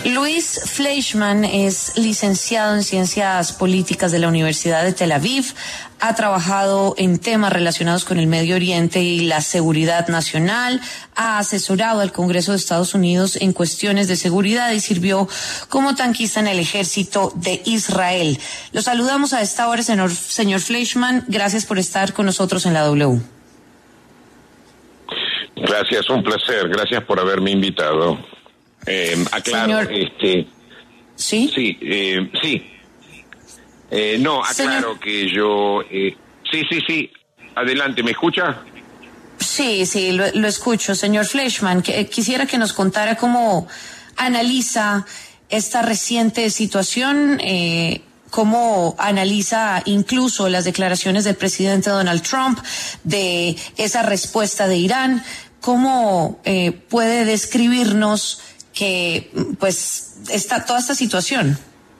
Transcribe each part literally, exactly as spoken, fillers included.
Luis Fleischman es licenciado en Ciencias Políticas de la Universidad de Tel Aviv. Ha trabajado en temas relacionados con el Medio Oriente y la seguridad nacional. Ha asesorado al Congreso de Estados Unidos en cuestiones de seguridad y sirvió como tanquista en el ejército de Israel. Lo saludamos a esta hora, señor, señor Fleischman. Gracias por estar con nosotros en la W. Gracias, un placer. Gracias por haberme invitado. Eh, aclaro, Señor... este... ¿Sí? Sí, eh, sí. Eh, no, aclaro Señor... que yo... Eh, sí, sí, sí. Adelante, ¿me escucha? Sí, sí, lo, lo escucho. Señor Fleischman, que, quisiera que nos contara cómo analiza esta reciente situación, eh, cómo analiza incluso las declaraciones del presidente Donald Trump de esa respuesta de Irán, cómo eh, puede describirnos que pues está toda esta situación.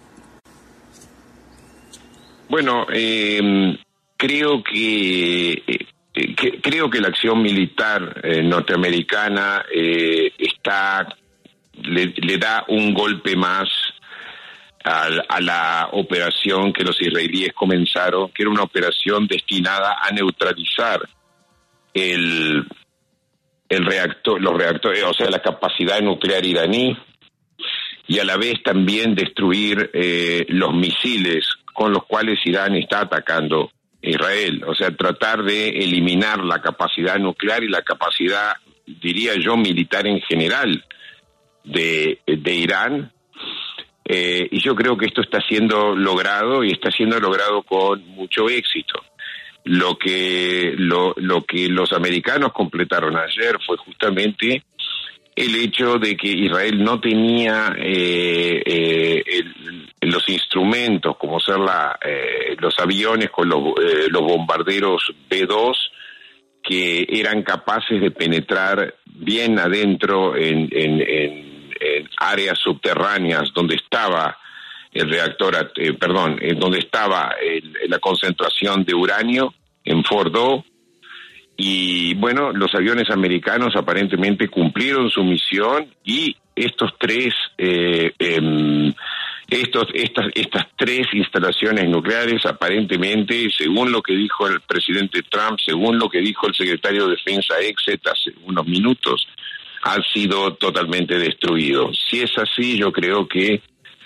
Bueno, eh, creo que, eh, que creo que la acción militar eh, norteamericana eh, está le, le da un golpe más a, a la operación que los israelíes comenzaron, que era una operación destinada a neutralizar el el reactor, los reactores, o sea, la capacidad nuclear iraní, y a la vez también destruir eh, los misiles con los cuales Irán está atacando Israel. O sea, tratar de eliminar la capacidad nuclear y la capacidad, diría yo, militar en general de, de Irán. Eh, y yo creo que esto está siendo logrado y está siendo logrado con mucho éxito. Lo que lo, lo que los americanos completaron ayer fue justamente el hecho de que Israel no tenía eh, eh, el, los instrumentos, como ser la, eh, los aviones con los, eh, los bombarderos B dos, que eran capaces de penetrar bien adentro en, en, en, en áreas subterráneas donde estaba el reactor, eh, perdón, en donde estaba el, la concentración de uranio en Fordo. Y bueno, los aviones americanos aparentemente cumplieron su misión, y estos tres, eh, eh, estos, estas, estas tres instalaciones nucleares, aparentemente, según lo que dijo el presidente Trump, según lo que dijo el secretario de Defensa Exet hace unos minutos, han sido totalmente destruidos. Si es así, yo creo que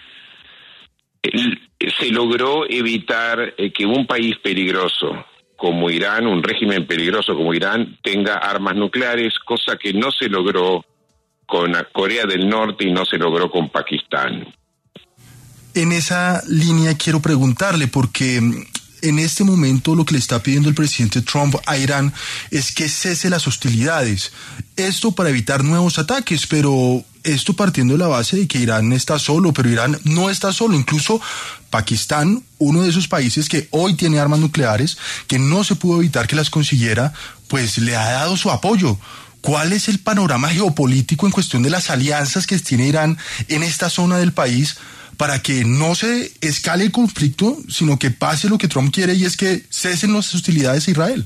se logró evitar eh, que un país peligroso como Irán, un régimen peligroso como Irán, tenga armas nucleares, cosa que no se logró con Corea del Norte y no se logró con Pakistán. En esa línea quiero preguntarle, porque en este momento lo que le está pidiendo el presidente Trump a Irán es que cese las hostilidades. Esto para evitar nuevos ataques, pero esto partiendo de la base de que Irán está solo, pero Irán no está solo. Incluso Pakistán, uno de esos países que hoy tiene armas nucleares, que no se pudo evitar que las consiguiera, pues le ha dado su apoyo. ¿Cuál es el panorama geopolítico en cuestión de las alianzas que tiene Irán en esta zona del país para que no se escale el conflicto, sino que pase lo que Trump quiere, y es que cesen las hostilidades a Israel?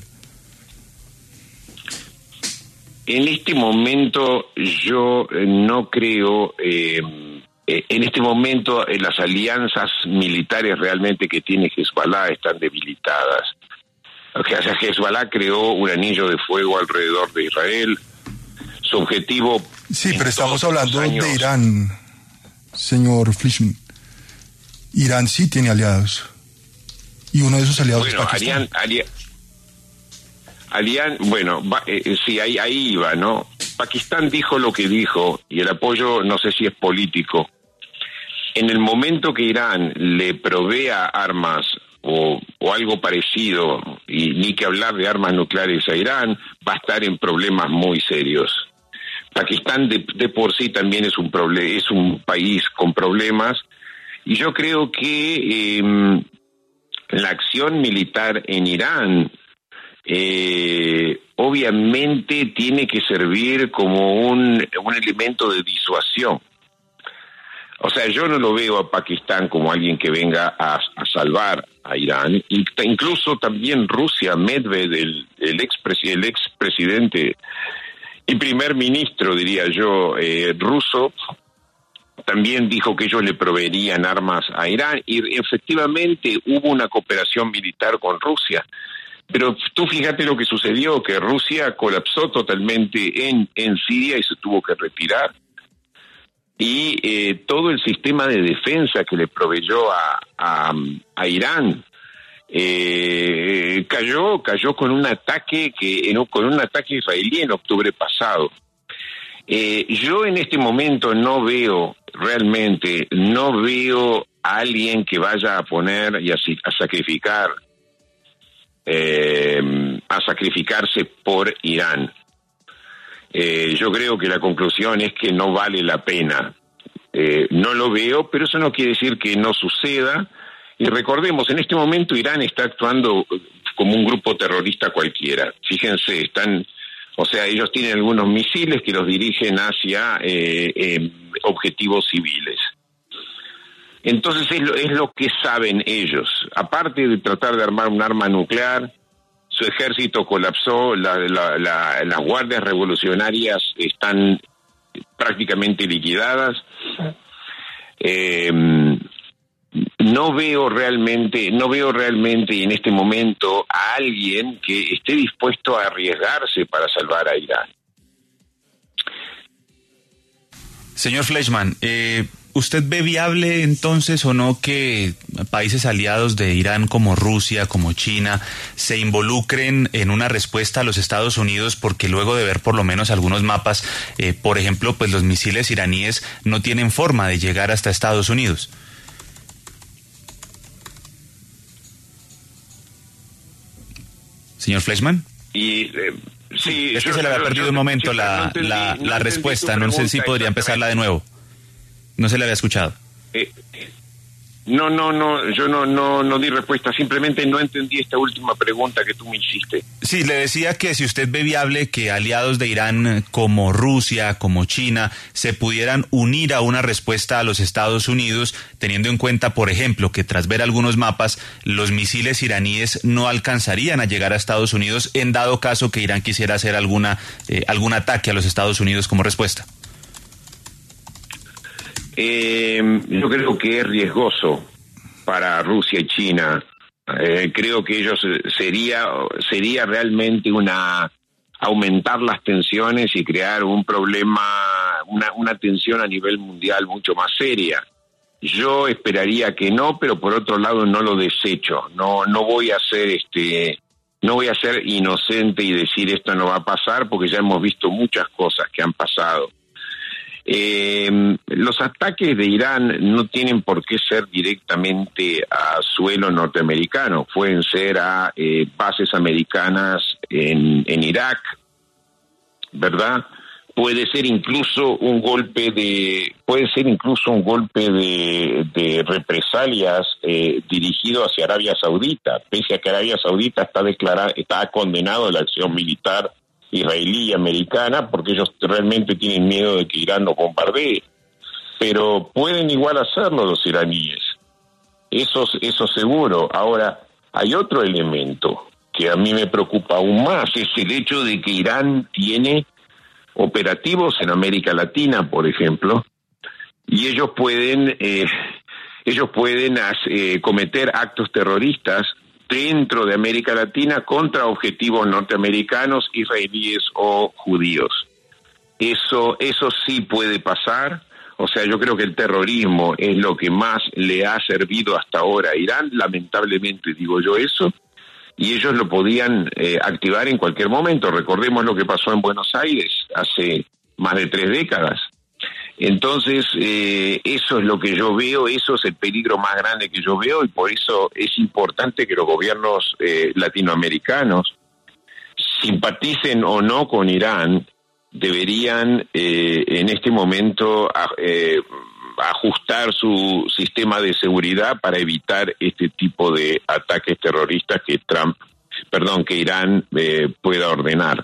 En este momento yo no creo, eh, en este momento eh, las alianzas militares realmente que tiene Hezbollah están debilitadas. O sea, Hezbollah creó un anillo de fuego alrededor de Israel. Su objetivo... Sí, pero estamos hablando años, de Irán, señor Fleischman. Irán sí tiene aliados. Y uno de esos aliados bueno, es Pakistán. Alian, Alian, bueno, va, eh, sí, ahí, ahí iba, ¿no? Pakistán dijo lo que dijo, y el apoyo no sé si es político. En el momento que Irán le provea armas o, o algo parecido, y ni que hablar de armas nucleares a Irán, va a estar en problemas muy serios. Pakistán de, de por sí también es un proble- es un país con problemas, y yo creo que eh, la acción militar en Irán eh, obviamente tiene que servir como un, un elemento de disuasión. O sea, yo no lo veo a Pakistán como alguien que venga a, a salvar a Irán. Incluso también Rusia, Medvedev, el, el ex el expresidente y primer ministro, diría yo, eh, ruso, también dijo que ellos le proveerían armas a Irán y efectivamente hubo una cooperación militar con Rusia. Pero tú fíjate lo que sucedió, que Rusia colapsó totalmente en, en Siria y se tuvo que retirar. Y eh, todo el sistema de defensa que le proveyó a, a, a Irán eh, cayó cayó con un ataque que con un ataque israelí en octubre pasado. Eh, yo en este momento no veo realmente, no veo a alguien que vaya a poner y a, a sacrificar Eh, a sacrificarse por Irán. Eh, yo creo que la conclusión es que no vale la pena. Eh, no lo veo, pero eso no quiere decir que no suceda. Y recordemos, en este momento Irán está actuando como un grupo terrorista cualquiera. Fíjense, están, o sea, ellos tienen algunos misiles que los dirigen hacia eh, eh, objetivos civiles. Entonces es lo, es lo que saben ellos. Aparte de tratar de armar un arma nuclear, su ejército colapsó, la, la, la, las guardias revolucionarias están prácticamente liquidadas. Eh, no veo realmente, no veo realmente en este momento a alguien que esté dispuesto a arriesgarse para salvar a Irán. Señor Fleischmann, eh... ¿usted ve viable entonces o no que países aliados de Irán como Rusia, como China, se involucren en una respuesta a los Estados Unidos? Porque luego de ver por lo menos algunos mapas, eh, por ejemplo, pues los misiles iraníes no tienen forma de llegar hasta Estados Unidos. Señor Fleischmann. Y... Eh... Sí, es que yo, se le había perdido yo, un momento yo, la, no entendí, la, no la respuesta, no sé si podría empezarla de nuevo. No se le había escuchado. Eh, no, no, no, yo no, no, no di respuesta, simplemente no entendí esta última pregunta que tú me hiciste. Sí, le decía que si usted ve viable que aliados de Irán como Rusia, como China, se pudieran unir a una respuesta a los Estados Unidos, teniendo en cuenta, por ejemplo, que tras ver algunos mapas, los misiles iraníes no alcanzarían a llegar a Estados Unidos en dado caso que Irán quisiera hacer alguna, eh, algún ataque a los Estados Unidos como respuesta. Eh, yo creo que es riesgoso para Rusia y China. Eh, creo que ellos sería sería realmente una aumentar las tensiones y crear un problema, una, una tensión a nivel mundial mucho más seria. Yo esperaría que no, pero por otro lado no lo desecho. No no voy a ser este no voy a ser inocente y decir esto no va a pasar, porque ya hemos visto muchas cosas que han pasado. Eh, los ataques de Irán no tienen por qué ser directamente a suelo norteamericano, pueden ser a eh, bases americanas en, en Irak, ¿verdad? Puede ser incluso un golpe de, puede ser incluso un golpe de, de represalias eh, dirigido hacia Arabia Saudita, pese a que Arabia Saudita está declarada, está condenado a la acción militar israelí y americana, porque ellos realmente tienen miedo de que Irán lo bombardee, pero pueden igual hacerlo los iraníes, eso, eso seguro. Ahora, hay otro elemento que a mí me preocupa aún más, es el hecho de que Irán tiene operativos en América Latina, por ejemplo, y ellos pueden, eh, ellos pueden eh, cometer actos terroristas dentro de América Latina contra objetivos norteamericanos, israelíes o judíos. Eso, eso sí puede pasar. O sea, yo creo que el terrorismo es lo que más le ha servido hasta ahora a Irán, lamentablemente digo yo eso, y ellos lo podían eh, activar en cualquier momento. Recordemos lo que pasó en Buenos Aires hace más de tres décadas. Entonces, eh, eso es lo que yo veo, eso es el peligro más grande que yo veo, y por eso es importante que los gobiernos eh, latinoamericanos, simpaticen o no con Irán, deberían eh, en este momento eh, ajustar su sistema de seguridad para evitar este tipo de ataques terroristas que Trump, perdón, que Irán eh, pueda ordenar.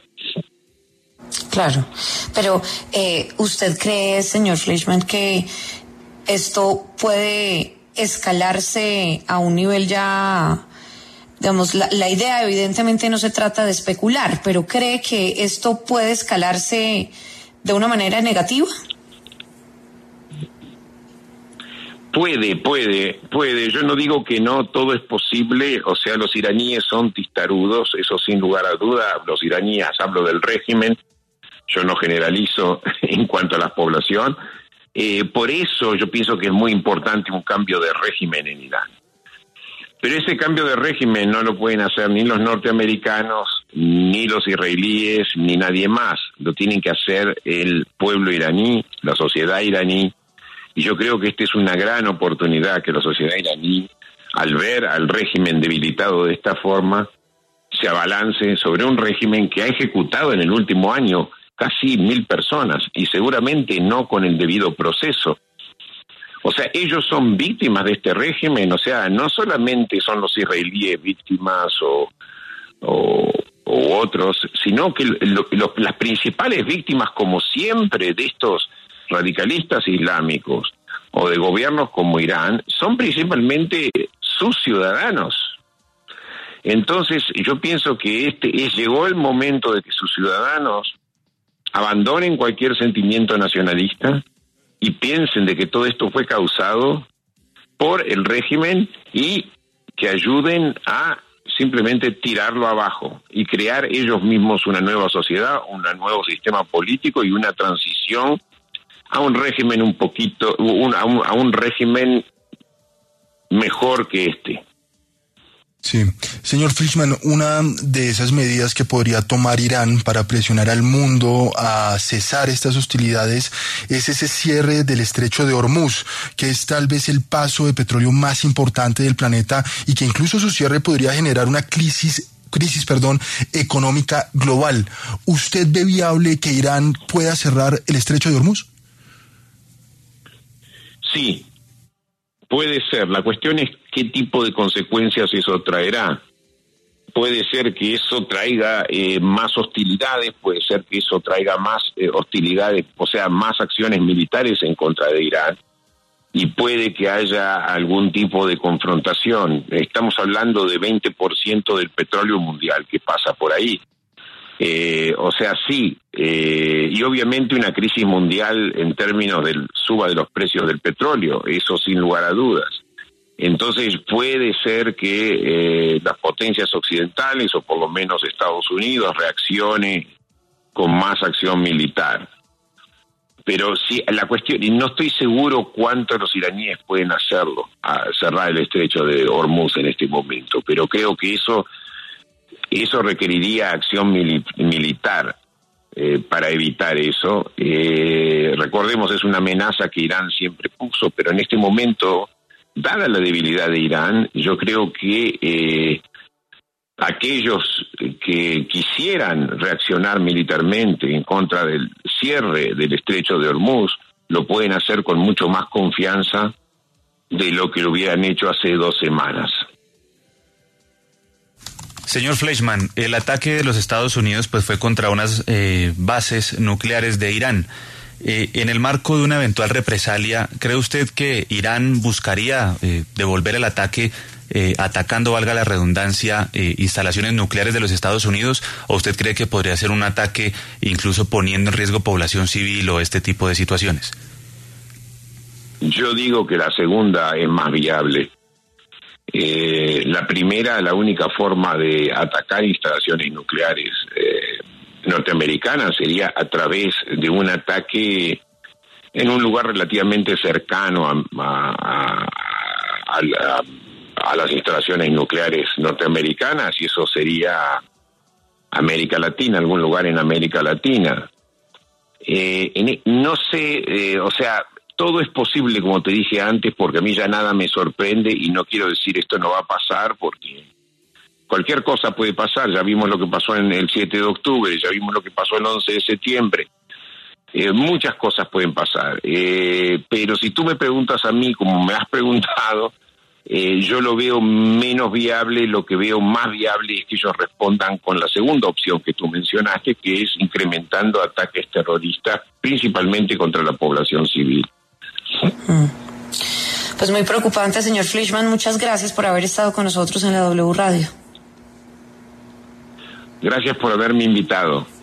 Claro, pero eh, ¿usted cree, señor Fleischmann, que esto puede escalarse a un nivel ya, digamos, la, la idea evidentemente no se trata de especular, pero cree que esto puede escalarse de una manera negativa? Puede, puede, puede. Yo no digo que no, todo es posible. O sea, los iraníes son testarudos, eso sin lugar a duda. Los iraníes, hablo del régimen, yo no generalizo en cuanto a la población. Eh, por eso yo pienso que es muy importante un cambio de régimen en Irán. Pero ese cambio de régimen no lo pueden hacer ni los norteamericanos, ni los israelíes, ni nadie más. Lo tienen que hacer el pueblo iraní, la sociedad iraní. Y yo creo que esta es una gran oportunidad que la sociedad iraní, al ver al régimen debilitado de esta forma, se abalance sobre un régimen que ha ejecutado en el último año casi mil personas y seguramente no con el debido proceso. O sea, ellos son víctimas de este régimen, o sea, no solamente son los israelíes víctimas o, o, o otros, sino que lo, lo, las principales víctimas, como siempre, de estos radicalistas islámicos o de gobiernos como Irán, son principalmente sus ciudadanos. Entonces, yo pienso que este es, llegó el momento de que sus ciudadanos abandonen cualquier sentimiento nacionalista y piensen de que todo esto fue causado por el régimen y que ayuden a simplemente tirarlo abajo y crear ellos mismos una nueva sociedad, un nuevo sistema político y una transición a un régimen un poquito, un, a, un, a un régimen mejor que este. Sí. Señor Fleischmann, una de esas medidas que podría tomar Irán para presionar al mundo a cesar estas hostilidades es ese cierre del estrecho de Hormuz, que es tal vez el paso de petróleo más importante del planeta y que incluso su cierre podría generar una crisis crisis, perdón, económica global. ¿Usted ve viable que Irán pueda cerrar el estrecho de Hormuz? Sí, puede ser. La cuestión es qué tipo de consecuencias eso traerá. Puede ser que eso traiga eh, más hostilidades, puede ser que eso traiga más eh, hostilidades, o sea, más acciones militares en contra de Irán, y puede que haya algún tipo de confrontación. Estamos hablando de veinte por ciento del petróleo mundial que pasa por ahí. Eh, o sea, sí, eh, y obviamente una crisis mundial en términos del suba de los precios del petróleo, eso sin lugar a dudas. Entonces puede ser que eh, las potencias occidentales, o por lo menos Estados Unidos, reaccione con más acción militar. Pero sí, la cuestión, y no estoy seguro cuánto los iraníes pueden hacerlo, a cerrar el estrecho de Hormuz en este momento, pero creo que eso eso requeriría acción mili- militar eh, para evitar eso. Eh, recordemos, es una amenaza que Irán siempre puso, pero en este momento, dada la debilidad de Irán, yo creo que eh, aquellos que quisieran reaccionar militarmente en contra del cierre del estrecho de Hormuz lo pueden hacer con mucho más confianza de lo que lo hubieran hecho hace dos semanas. Señor Fleischmann, el ataque de los Estados Unidos pues fue contra unas eh, bases nucleares de Irán. Eh, en el marco de una eventual represalia, ¿cree usted que Irán buscaría eh, devolver el ataque eh, atacando, valga la redundancia, eh, instalaciones nucleares de los Estados Unidos? ¿O usted cree que podría ser un ataque incluso poniendo en riesgo población civil o este tipo de situaciones? Yo digo que la segunda es más viable. Eh, la primera, la única forma de atacar instalaciones nucleares eh, norteamericanas sería a través de un ataque en un lugar relativamente cercano a, a, a, a, a las instalaciones nucleares norteamericanas, y eso sería América Latina, algún lugar en América Latina. Eh, en, no sé, eh, o sea, todo es posible, como te dije antes, porque a mí ya nada me sorprende, y no quiero decir esto no va a pasar, porque cualquier cosa puede pasar. Ya vimos lo que pasó en el siete de octubre, ya vimos lo que pasó el once de septiembre. Eh, muchas cosas pueden pasar. Eh, pero si tú me preguntas a mí, como me has preguntado, eh, yo lo veo menos viable. Lo que veo más viable es que ellos respondan con la segunda opción que tú mencionaste, que es incrementando ataques terroristas, principalmente contra la población civil. Pues muy preocupante, señor Fleischmann. Muchas gracias por haber estado con nosotros en la W Radio. Gracias por haberme invitado.